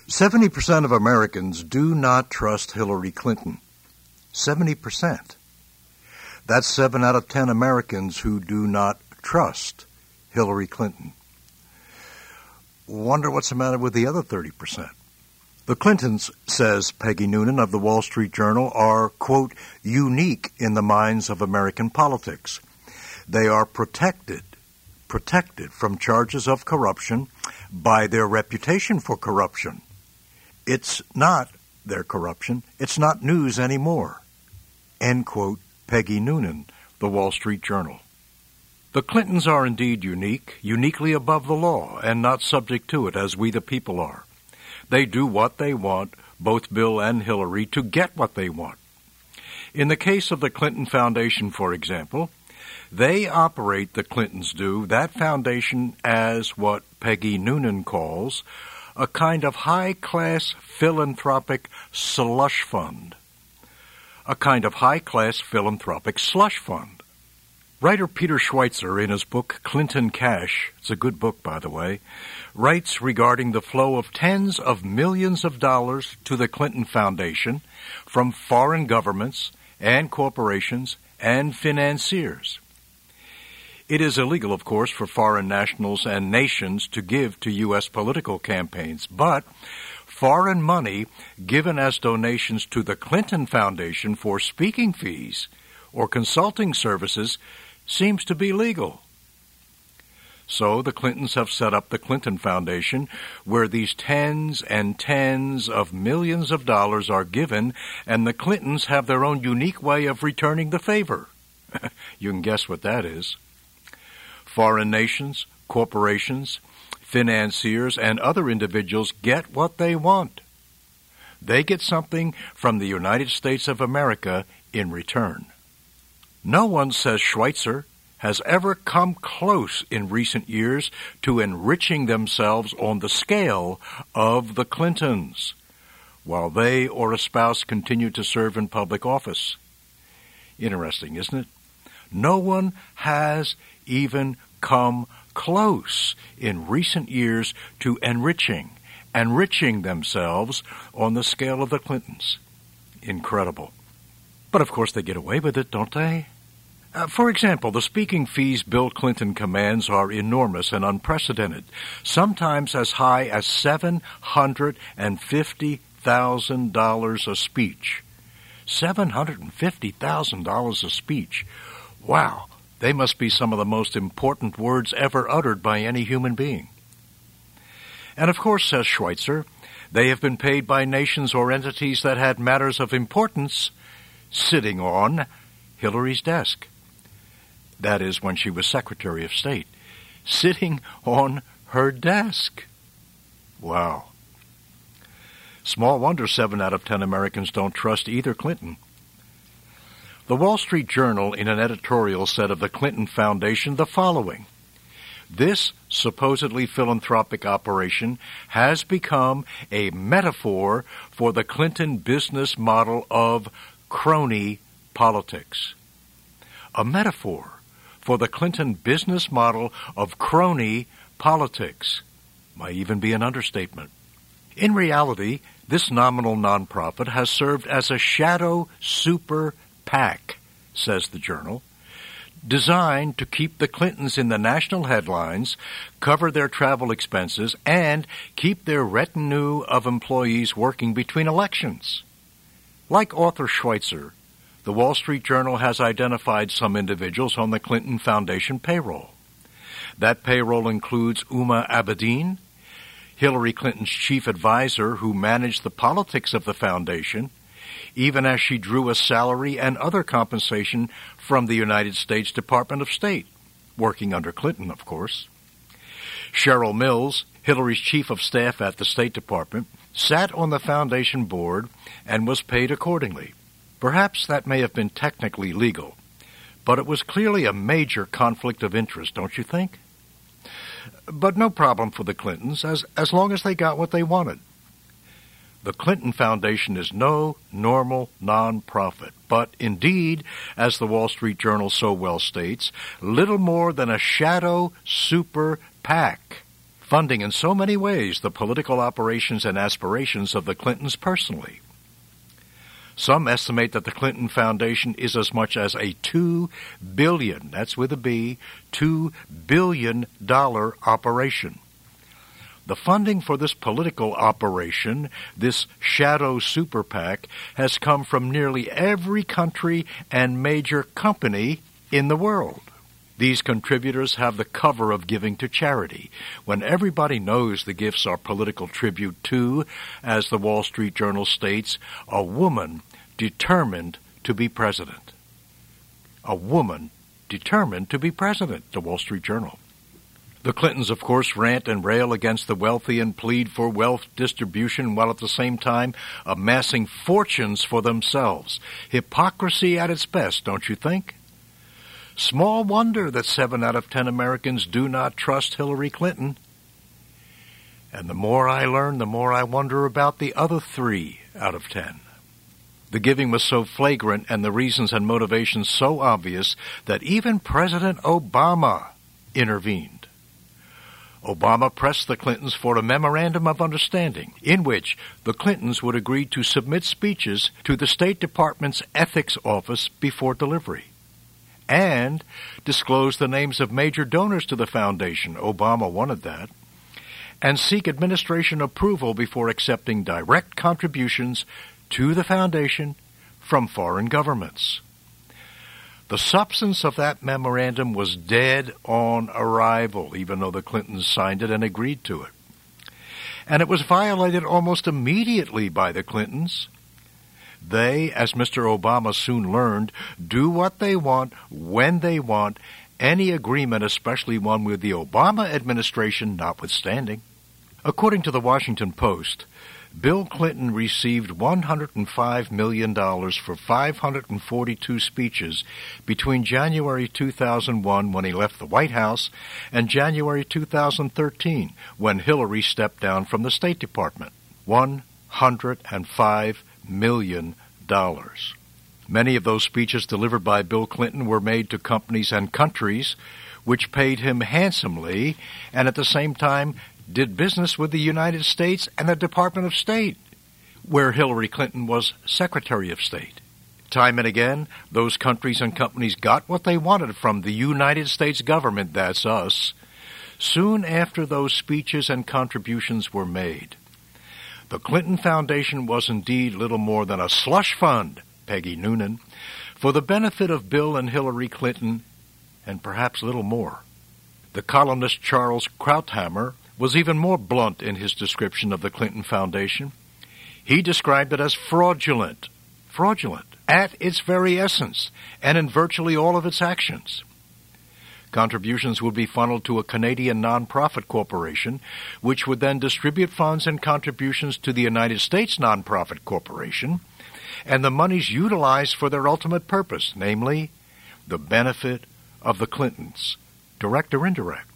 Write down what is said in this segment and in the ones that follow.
70% of Americans do not trust Hillary Clinton. 70%. That's 7 out of 10 Americans who do not trust Hillary Clinton. Wonder what's the matter with the other 30%. The Clintons, says Peggy Noonan of the Wall Street Journal, are, quote, unique in the minds of American politics. They are protected from charges of corruption by their reputation for corruption. It's not their corruption. It's not news anymore. End quote, Peggy Noonan, The Wall Street Journal. The Clintons are indeed unique, uniquely above the law, and not subject to it as we the people are. They do what they want, both Bill and Hillary, to get what they want. In the case of the Clinton Foundation, for example, they operate, the Clintons do, that foundation as what Peggy Noonan calls a kind of high-class philanthropic slush fund. A kind of high-class philanthropic slush fund. Writer Peter Schweitzer, in his book Clinton Cash, it's a good book, by the way, writes regarding the flow of tens of millions of dollars to the Clinton Foundation from foreign governments and corporations and financiers. It is illegal, of course, for foreign nationals and nations to give to U.S. political campaigns, but foreign money given as donations to the Clinton Foundation for speaking fees or consulting services seems to be legal. So the Clintons have set up the Clinton Foundation, where these tens and tens of millions of dollars are given, and the Clintons have their own unique way of returning the favor. You can guess what that is. Foreign nations, corporations, financiers, and other individuals get what they want. They get something from the United States of America in return. No one, says Schweitzer, has ever come close in recent years to enriching themselves on the scale of the Clintons, while they or a spouse continue to serve in public office. Interesting, isn't it? No one has even come close in recent years to enriching themselves on the scale of the Clintons. Incredible. But of course they get away with it, don't they? For example, the speaking fees Bill Clinton commands are enormous and unprecedented, sometimes as high as $750,000 a speech. $750,000 a speech. Wow, they must be some of the most important words ever uttered by any human being. And of course, says Schweitzer, they have been paid by nations or entities that had matters of importance sitting on Hillary's desk. That is, when she was Secretary of State, sitting on her desk. Wow. Small wonder 7 out of 10 Americans don't trust either Clinton. The Wall Street Journal, in an editorial, said of the Clinton Foundation the following: this supposedly philanthropic operation has become a metaphor for the Clinton business model of crony politics. A metaphor for the Clinton business model of crony politics. Might even be an understatement. In reality, this nominal nonprofit has served as a shadow super PAC, says the Journal, designed to keep the Clintons in the national headlines, cover their travel expenses, and keep their retinue of employees working between elections. Like author Schweitzer, the Wall Street Journal has identified some individuals on the Clinton Foundation payroll. That payroll includes Huma Abedin, Hillary Clinton's chief advisor who managed the politics of the foundation, even as she drew a salary and other compensation from the United States Department of State, working under Clinton, of course. Cheryl Mills, Hillary's chief of staff at the State Department, sat on the foundation board and was paid accordingly. Perhaps that may have been technically legal, but it was clearly a major conflict of interest, don't you think? But no problem for the Clintons, as long as they got what they wanted. The Clinton Foundation is no normal nonprofit, but indeed, as the Wall Street Journal so well states, little more than a shadow super PAC funding in so many ways the political operations and aspirations of the Clintons personally. Some estimate that the Clinton Foundation is as much as a $2 billion, that's with a B, $2 billion operation. The funding for this political operation, this shadow super PAC, has come from nearly every country and major company in the world. These contributors have the cover of giving to charity, when everybody knows the gifts are political tribute to, as the Wall Street Journal states, a woman determined to be president. A woman determined to be president, the Wall Street Journal. The Clintons, of course, rant and rail against the wealthy and plead for wealth distribution while at the same time amassing fortunes for themselves. Hypocrisy at its best, don't you think? Small wonder that 7 out of 10 Americans do not trust Hillary Clinton. And the more I learn, the more I wonder about the other 3 out of 10. The giving was so flagrant and the reasons and motivations so obvious that even President Obama intervened. Obama pressed the Clintons for a memorandum of understanding in which the Clintons would agree to submit speeches to the State Department's ethics office before delivery, and disclose the names of major donors to the foundation. Obama wanted that. And seek administration approval before accepting direct contributions to the foundation from foreign governments. The substance of that memorandum was dead on arrival, even though the Clintons signed it and agreed to it. And it was violated almost immediately by the Clintons. They, as Mr. Obama soon learned, do what they want, when they want, any agreement, especially one with the Obama administration, notwithstanding. According to the Washington Post, Bill Clinton received $105 million for 542 speeches between January 2001, when he left the White House, and January 2013, when Hillary stepped down from the State Department. $105 million. Many of those speeches delivered by Bill Clinton were made to companies and countries which paid him handsomely and at the same time did business with the United States and the Department of State, where Hillary Clinton was Secretary of State. Time and again, those countries and companies got what they wanted from the United States government, that's us, soon after those speeches and contributions were made. The Clinton Foundation was indeed little more than a slush fund, Peggy Noonan, for the benefit of Bill and Hillary Clinton, and perhaps little more. The columnist Charles Krauthammer was even more blunt in his description of the Clinton Foundation. He described it as fraudulent at its very essence and in virtually all of its actions. Contributions would be funneled to a Canadian nonprofit corporation, which would then distribute funds and contributions to the United States nonprofit corporation, and the monies utilized for their ultimate purpose, namely, the benefit of the Clintons, direct or indirect.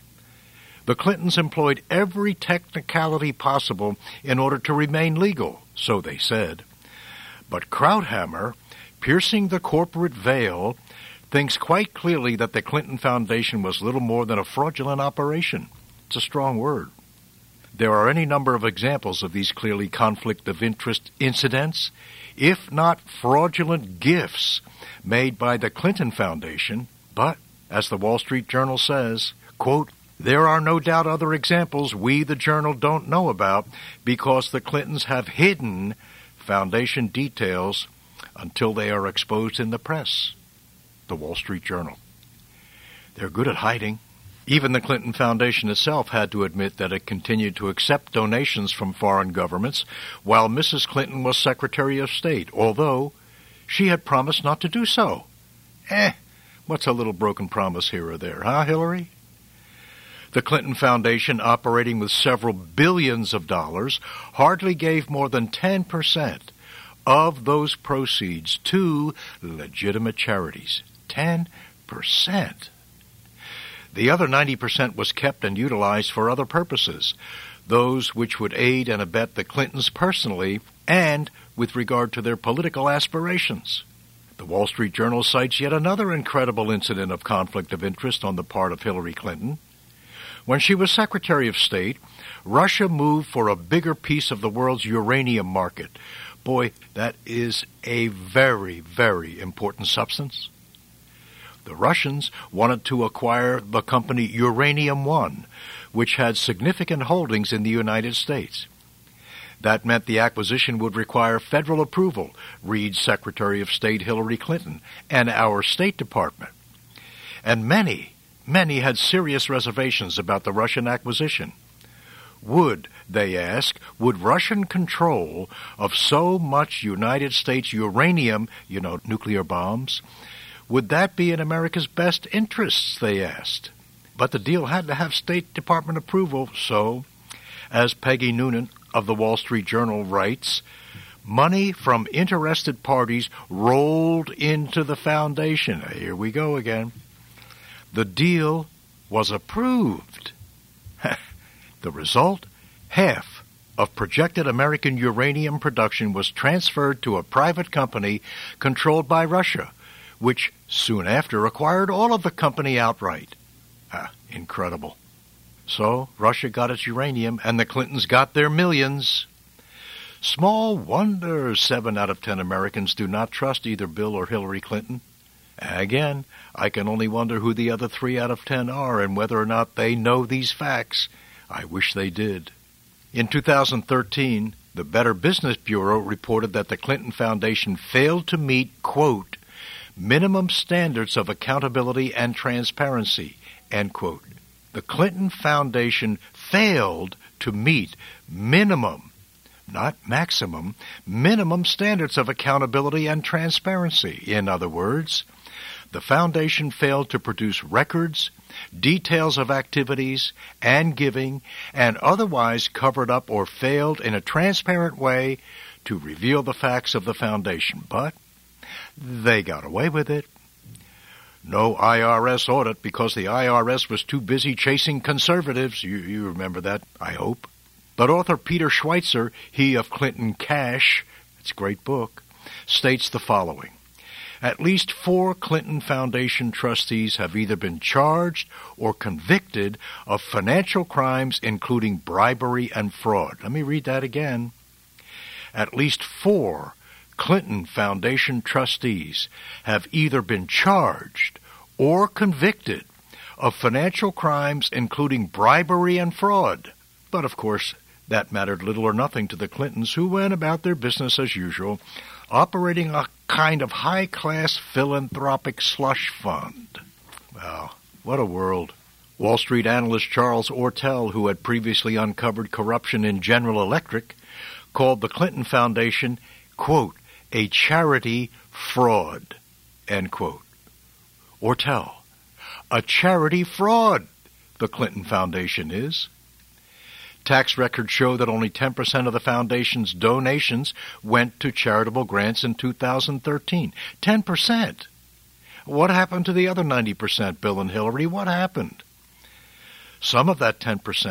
The Clintons employed every technicality possible in order to remain legal, so they said. But Krauthammer, piercing the corporate veil, thinks quite clearly that the Clinton Foundation was little more than a fraudulent operation. It's a strong word. There are any number of examples of these clearly conflict of interest incidents, if not fraudulent gifts, made by the Clinton Foundation. But, as the Wall Street Journal says, quote, there are no doubt other examples we, the Journal, don't know about because the Clintons have hidden foundation details until they are exposed in the press. The Wall Street Journal. They're good at hiding. Even the Clinton Foundation itself had to admit that it continued to accept donations from foreign governments while Mrs. Clinton was Secretary of State, although she had promised not to do so. What's a little broken promise here or there, huh, Hillary? The Clinton Foundation, operating with several billions of dollars, hardly gave more than 10% of those proceeds to legitimate charities. 10%. The other 90% was kept and utilized for other purposes, those which would aid and abet the Clintons personally and with regard to their political aspirations. The Wall Street Journal cites yet another incredible incident of conflict of interest on the part of Hillary Clinton. When she was Secretary of State, Russia moved for a bigger piece of the world's uranium market. Boy, that is a very, very important substance. The Russians wanted to acquire the company Uranium One, which had significant holdings in the United States. That meant the acquisition would require federal approval, reads Secretary of State Hillary Clinton and our State Department. And many had serious reservations about the Russian acquisition. Would, they ask, would Russian control of so much United States uranium, nuclear bombs, would that be in America's best interests, they asked. But the deal had to have State Department approval, so, as Peggy Noonan of the Wall Street Journal writes, money from interested parties rolled into the foundation. Here we go again. The deal was approved. The result? Half of projected American uranium production was transferred to a private company controlled by Russia, which soon after acquired all of the company outright. Incredible. So Russia got its uranium, and the Clintons got their millions. Small wonder 7 out of 10 Americans do not trust either Bill or Hillary Clinton. Again, I can only wonder who the other 3 out of 10 are and whether or not they know these facts. I wish they did. In 2013, the Better Business Bureau reported that the Clinton Foundation failed to meet, quote, minimum standards of accountability and transparency, end quote. The Clinton Foundation failed to meet minimum, not maximum, minimum standards of accountability and transparency. In other words, the foundation failed to produce records, details of activities and giving, and otherwise covered up or failed in a transparent way to reveal the facts of the foundation. But they got away with it. No IRS audit because the IRS was too busy chasing conservatives. You remember that, I hope. But author Peter Schweitzer, he of Clinton Cash, it's a great book, states the following. At least 4 Clinton Foundation trustees have either been charged or convicted of financial crimes including bribery and fraud. Let me read that again. At least 4 Clinton Foundation trustees have either been charged or convicted of financial crimes including bribery and fraud. But, of course, that mattered little or nothing to the Clintons, who went about their business as usual, operating a kind of high-class philanthropic slush fund. Wow, what a world. Wall Street analyst Charles Ortel, who had previously uncovered corruption in General Electric, called the Clinton Foundation, quote, a charity fraud, end quote. Ortel, a charity fraud, the Clinton Foundation is. Tax records show that only 10% of the foundation's donations went to charitable grants in 2013. 10%. What happened to the other 90%, Bill and Hillary? What happened? Some of that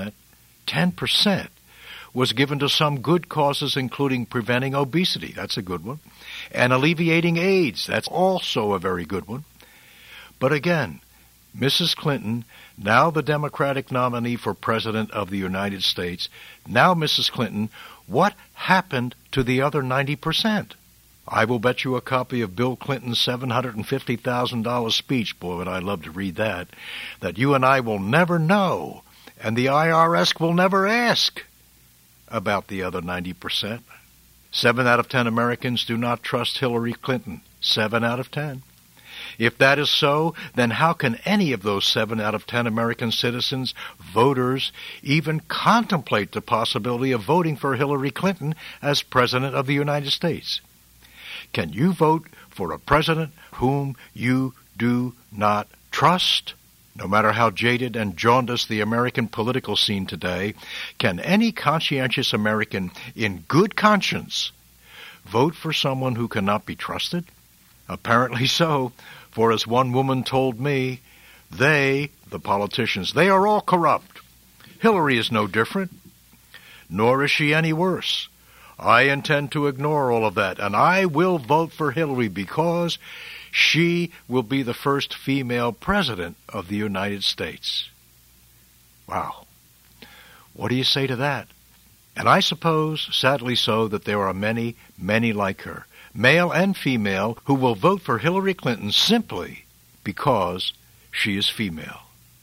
10%, was given to some good causes, including preventing obesity. That's a good one. And alleviating AIDS. That's also a very good one. But again, Mrs. Clinton, now the Democratic nominee for President of the United States, now Mrs. Clinton, what happened to the other 90%? I will bet you a copy of Bill Clinton's $750,000 speech, boy, would I love to read that you and I will never know, and the IRS will never ask about the other 90%. 7 out of 10 Americans do not trust Hillary Clinton. 7 out of 10. If that is so, then how can any of those 7 out of 10 American citizens, voters, even contemplate the possibility of voting for Hillary Clinton as President of the United States? Can you vote for a president whom you do not trust? No matter how jaded and jaundiced the American political scene today, can any conscientious American in good conscience vote for someone who cannot be trusted? Apparently so, for as one woman told me, they, the politicians, they are all corrupt. Hillary is no different, nor is she any worse. I intend to ignore all of that, and I will vote for Hillary because she will be the first female president of the United States. Wow. What do you say to that? And I suppose, sadly so, that there are many, many like her, male and female, who will vote for Hillary Clinton simply because she is female.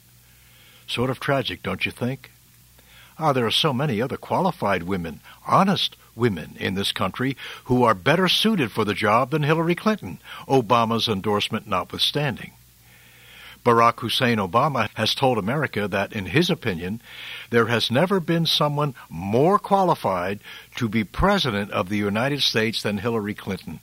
Sort of tragic, don't you think? There are so many other qualified women, honest women in this country who are better suited for the job than Hillary Clinton, Obama's endorsement notwithstanding. Barack Hussein Obama has told America that, in his opinion, there has never been someone more qualified to be president of the United States than Hillary Clinton.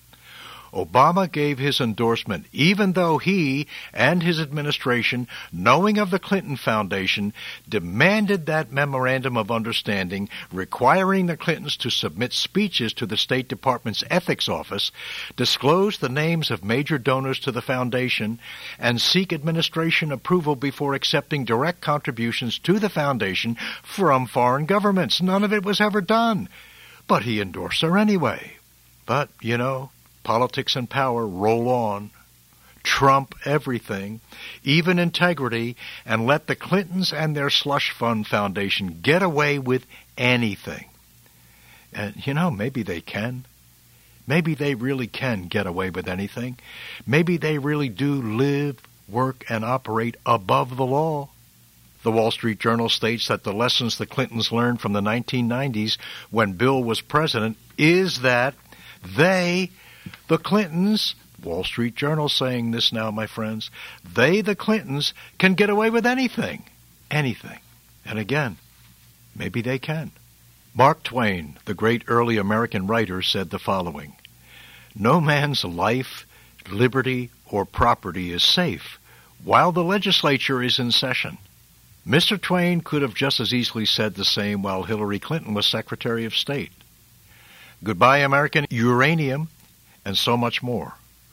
Obama gave his endorsement even though he and his administration, knowing of the Clinton Foundation, demanded that memorandum of understanding requiring the Clintons to submit speeches to the State Department's Ethics Office, disclose the names of major donors to the foundation, and seek administration approval before accepting direct contributions to the foundation from foreign governments. None of it was ever done. But he endorsed her anyway. But, politics and power roll on, trump everything, even integrity, and let the Clintons and their slush fund foundation get away with anything. And, maybe they can. Maybe they really can get away with anything. Maybe they really do live, work, and operate above the law. The Wall Street Journal states that the lessons the Clintons learned from the 1990s when Bill was president is that they, the Clintons, Wall Street Journal saying this now, my friends, they, the Clintons, can get away with anything. Anything. And again, maybe they can. Mark Twain, the great early American writer, said the following: "No man's life, liberty, or property is safe while the legislature is in session." Mr. Twain could have just as easily said the same while Hillary Clinton was Secretary of State. Goodbye, American uranium, and so much more.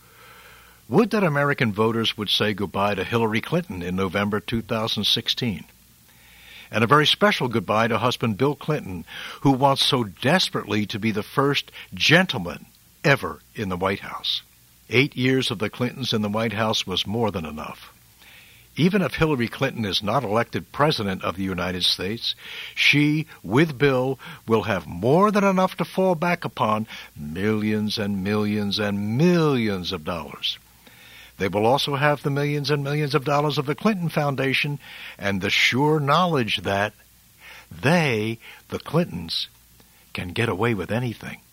Would that American voters would say goodbye to Hillary Clinton in November 2016. And a very special goodbye to husband Bill Clinton, who wants so desperately to be the first gentleman ever in the White House. 8 years of the Clintons in the White House was more than enough. Even if Hillary Clinton is not elected President of the United States, she, with Bill, will have more than enough to fall back upon, millions and millions and millions of dollars. They will also have the millions and millions of dollars of the Clinton Foundation and the sure knowledge that they, the Clintons, can get away with anything.